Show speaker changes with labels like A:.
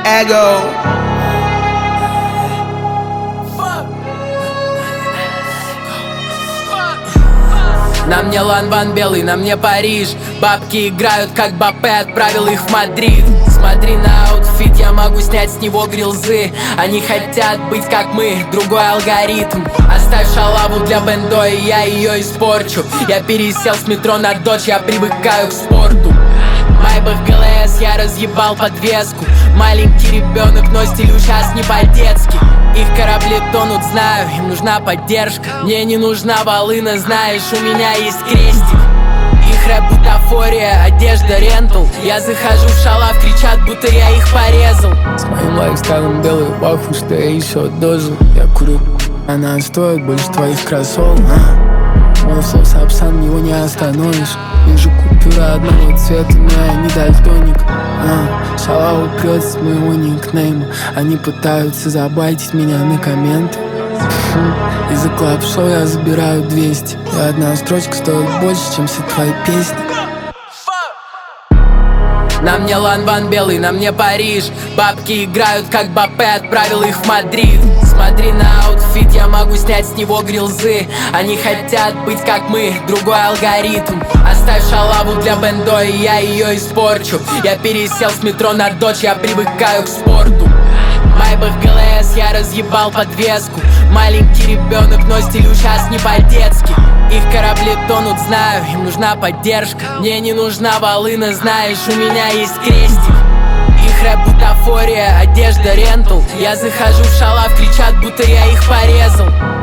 A: Эго.
B: На мне Ланван белый, на мне Париж. Бабки играют, как Бапе отправил их в Мадрид. Смотри на аутфит, я могу снять с него грилзы. Они хотят быть как мы, другой алгоритм. Оставь шалаву для бендо, и я ее испорчу. Я пересел с метро на додж, я привыкаю к спорту. Майбах ГЛС, я разъебал подвеску. Маленький ребенок, но стилю сейчас не по-детски. Их корабли тонут, знаю, им нужна поддержка. Мне не нужна волына, знаешь, у меня есть крестик. Их рэп бутафория, одежда рентал. Я захожу в шалав, кричат, будто я их порезал.
C: С моим лайфстайлом белый паху, что я еще дожил. Я курю, она стоит больше твоих кроссовок. Мой флоу сапсан, его не остановишь. Вижу купюра одного цвета, но я не дальтоник. Шалава прет с моего никнейма. Они пытаются забайтить меня на комменты. Из-за клаб-шоу я забираю 200. И одна строчка стоит больше, чем все твои песни.
B: На мне Ланван белый, на мне Париж. Бабки играют, как Бапе отправил их в Мадрид. Смотри на аутфит, я могу снять с него грилзы. Они хотят быть как мы, другой алгоритм. Оставь шалаву для бендо, и я ее испорчу. Я пересел с метро на додж, я привыкаю к спорту. Майбах ГЛС, я разъебал подвеску. Маленький ребенок, но стилю сейчас не по-детски. Их корабли тонут, знаю, им нужна поддержка. Мне не нужна волына, знаешь, у меня есть крестик. Их рэп бутафория, одежда рентал. Я захожу в шалав, кричат, будто я их порезал.